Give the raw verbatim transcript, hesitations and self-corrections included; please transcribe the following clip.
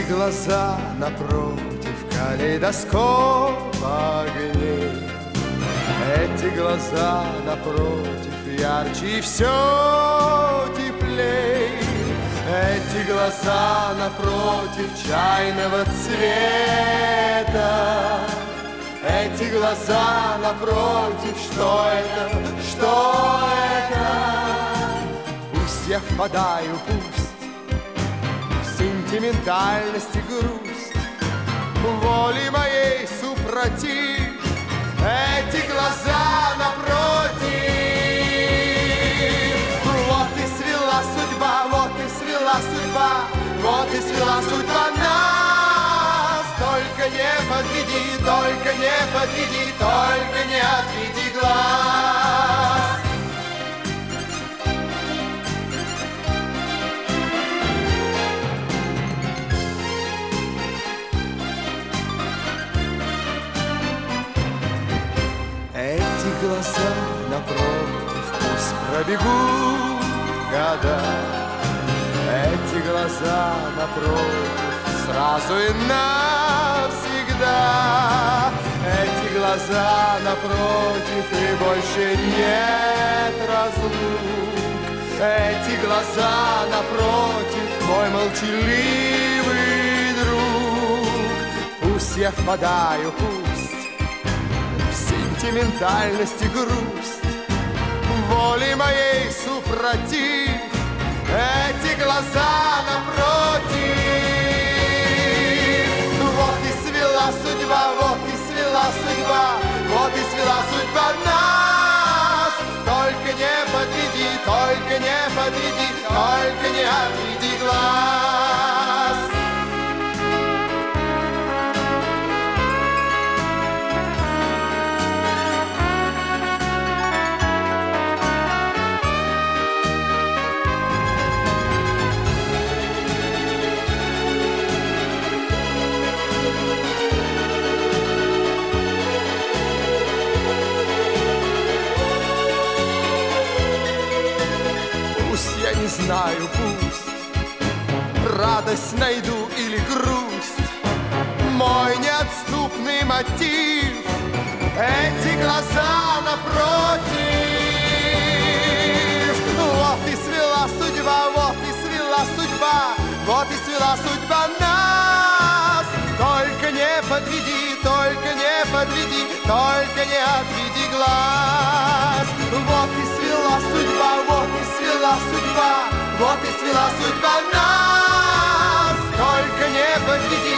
Эти глаза напротив калейдоскоп огней, эти глаза напротив ярче и все теплей. Эти глаза напротив чайного цвета, эти глаза напротив, что это, что это? Пусть я впадаю, пусть в сентиментальность и грусть, воли моей супротив, эти глаза напротив. Вот и свела судьба, вот и свела судьба, вот и свела судьба нас. Только не подведи, только не подведи, только не отведи глаз. Эти глаза напротив, пусть пробегут года, эти глаза напротив, сразу и навсегда. Эти глаза напротив, и больше нет разлук. Эти глаза напротив, мой молчаливый друг. Пусть я впадаю, пусть в сентиментальность и грусть, воли моей супротив, эти глаза напротив. Вот и свела судьба, вот и свела судьба, вот и свела судьба нас. Только не подведи, только не подведи, только не отведи глаз. Я не знаю, пусть радость найду или грусть, мой неотступный мотив, эти глаза напротив. Вот и свела судьба, вот и свела судьба, вот и свела судьба нас. Только не подведи, только не подведи, только не отведи глаз. Вот и свела судьба, вот и свела судьба, вот и свела судьба нас. Только не подведи,